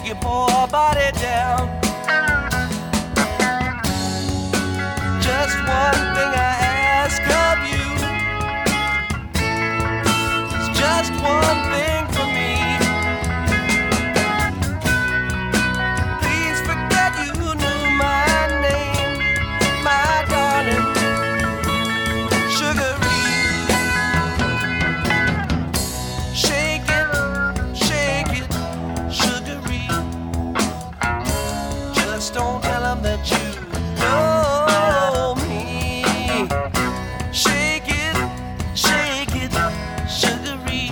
shake your poor body down. Just one thing I ask of you. It's just one thing for me. Please forget you knew my name, my darling, Sugaree. Shake it, Sugaree. Just don't tell them that you know me. Shake it, Sugaree.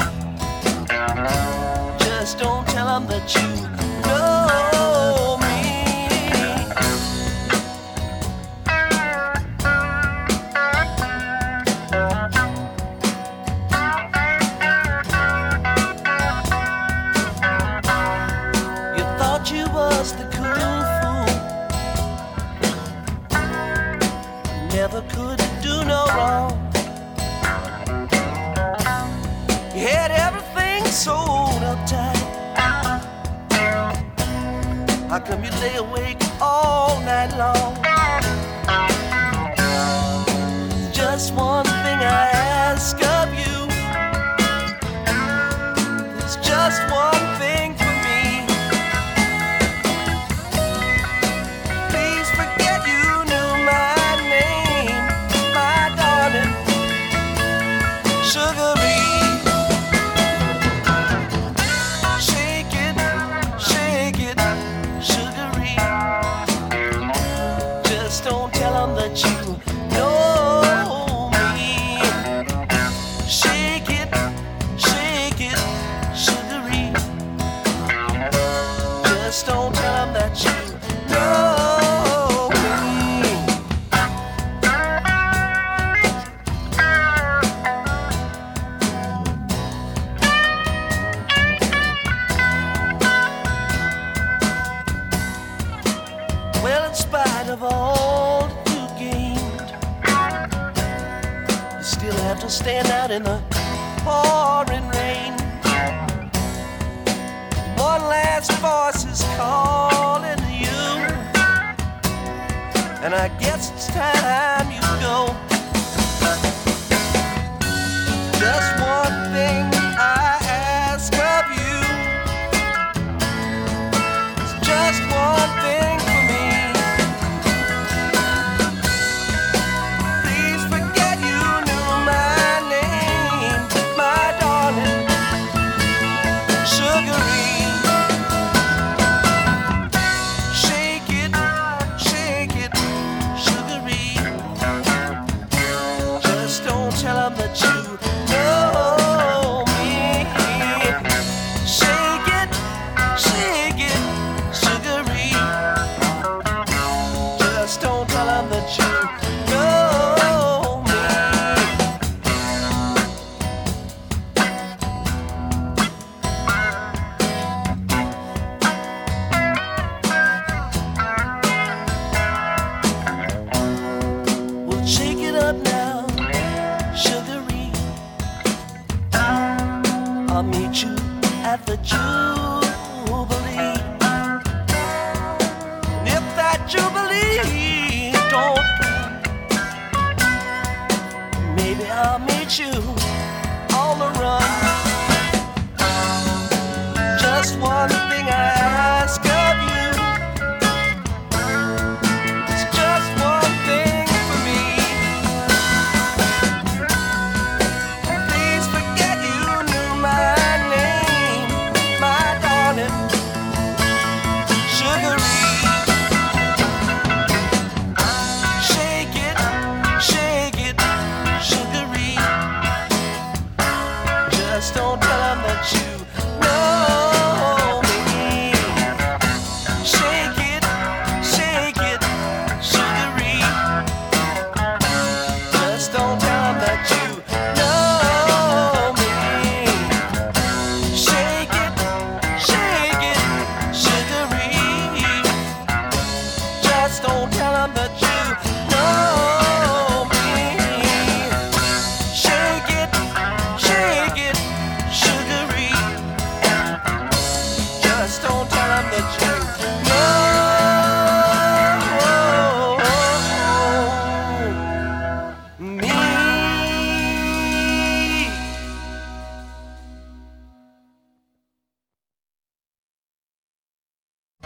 Just don't tell them that you know me. You thought you was the cool fool, never could do no wrong. You had everything sold up tight. How come you lay awake all night long? Just one thing I ask of you. It's just one thing for me. Please forget you knew my name, my darling, Sugaree. Shake it, Sugaree. Just don't tell them that you know me. Shake it, Sugaree. Just don't tell them that you know me. Well, in spite of all that you gained, you still have to stand out in the pouring rain. One last voice is calling to you, and I guess it's time you go. Just one thing I ask of you. It's just one thing for me. Please forget you knew my name, my darling, Sugaree. Shake it, Sugaree. Just don't tell them that you know me. Shake it, Sugaree. Just don't tell them that you know me. Well, shake it up now, Sugaree. I'll meet you at the Jubilee. And if that Jubilee don't come, maybe I'll meet you